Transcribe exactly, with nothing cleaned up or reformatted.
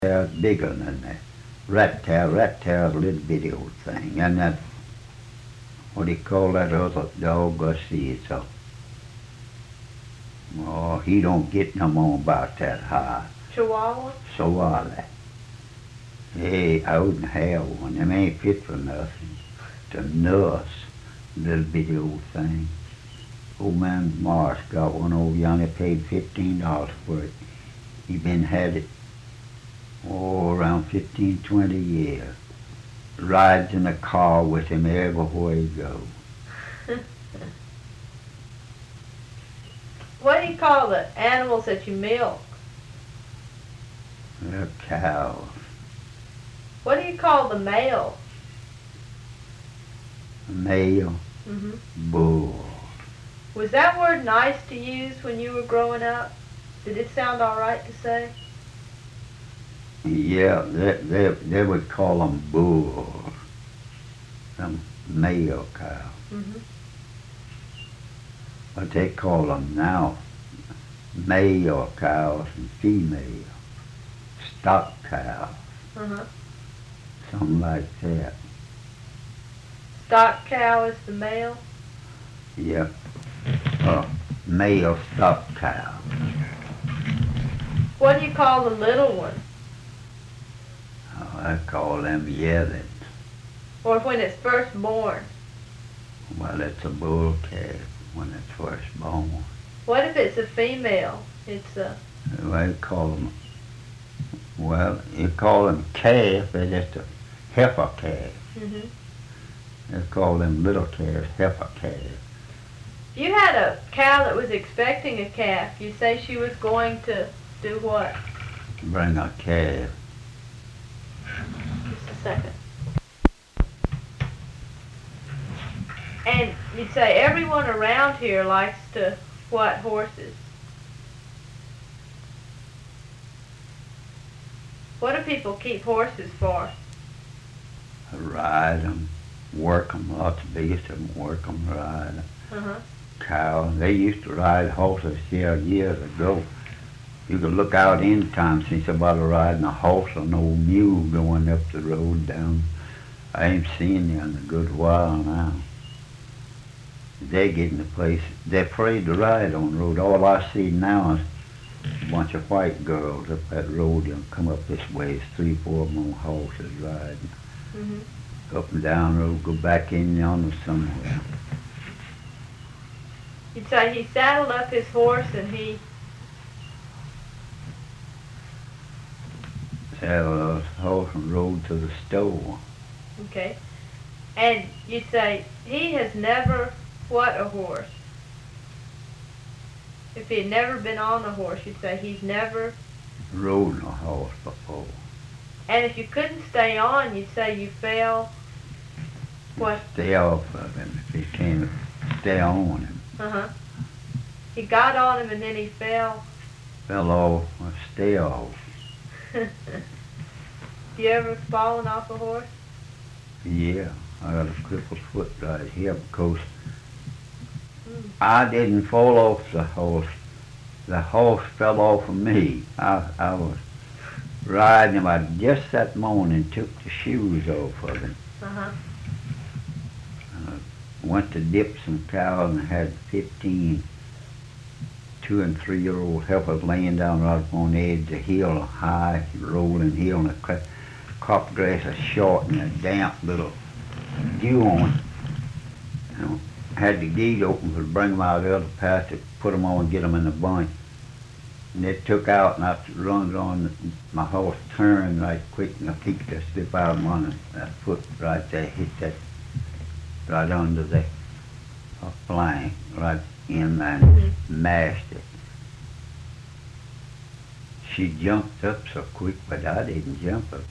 tail is bigger than that. Rat tail, rat tail is a little bitty old thing. And that, what do you call that other dog? I see it's a, oh, he don't get no more about that high. Chihuahua? Chihuahua. Hey, I wouldn't have one. Them ain't fit for nothing. To nurse, little bitty old thing. Old man Morris got one over yonder, paid fifteen dollars for it. He been had it, oh, around fifteen, twenty years. Rides in a car with him everywhere he goes. What do you call the animals that you milk? They're cows. What do you call the male? Male, hmm bull. Was that word nice to use when you were growing up? Did it sound all right to say? Yeah, they, they, they would call them bulls. Them male cows. hmm But they call them now male cows and female. Stock cows, Uh-huh. something like that. Stock cow is the male? Yep. Uh, male stock cow. What do you call the little one? Oh, I call them yearlings. Or when it's first born? Well, it's a bull calf when it's first born. What if it's a female? It's a... Well, you call them, well, you call them calf, they're just a heifer calf. hmm They call them little calves heifer calf. If you had a cow that was expecting a calf, you say she was going to do what? Bring a calf. Just a second. And you'd say everyone around here likes to what horses? What do people keep horses for? Ride them, work them, lots of beasts of them, work them, ride them. Uh-huh. Cows, they used to ride horses here years ago. You could look out any time since about riding a horse or an old mule going up the road down. I ain't seen them in a good while now. They're getting the place, they're afraid to ride on the road. All I see now is a bunch of white girls up that road and come up this way. It's three, four more horses riding. hmm Up and down the road, go back in yonder somewhere. You'd say he saddled up his horse and he... Saddled a horse and rode to the store. Okay. And you'd say he has never... What a horse? If he had never been on a horse, you'd say he's never... Rode a horse before. And if you couldn't stay on, you'd say you fell... What? Stay off of him if you can't stay on him. Uh-huh. He got on him and then he fell. Fell off or stay off. You ever fallen off a horse? Yeah, I got a crippled foot right here because Mm. I didn't fall off the horse. The horse fell off of me. I, I was riding him. I just that morning took the shoes off of him. Uh-huh. I went to dip some cows and had fifteen two and three year old heifers laying down right up on the edge of the hill, a high rolling hill, and the cra- crop grass is short and a damp little dew on it. You know, had the gate open to bring them out of the other pasture, put them on and get them in the bunch. And they took out and I run on, my horse turned right quick and I peeked a slip out of one, that foot right there hit that right under the uh, flank, right in there and Mm-hmm. mashed it. She jumped up so quick, but I didn't jump up.